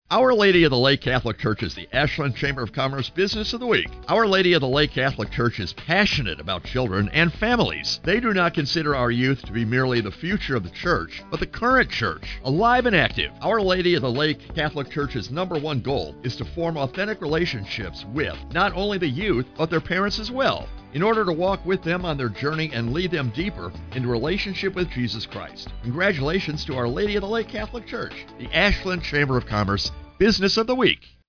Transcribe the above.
Our Lady of the Lake Catholic Church is the Ashland Chamber of Commerce Business of the Week. Our Lady of the Lake Catholic Church is passionate about children and families. They do not consider our youth to be merely the future of the church, but the current church, alive and active. Our Lady of the Lake Catholic Church's #1 goal is to form authentic relationships with not only the youth, but their parents as well, in order to walk with them on their journey and lead them deeper into relationship with Jesus Christ. Congratulations to Our Lady of the Lake Catholic Church, the Ashland Chamber of Commerce Business of the Week.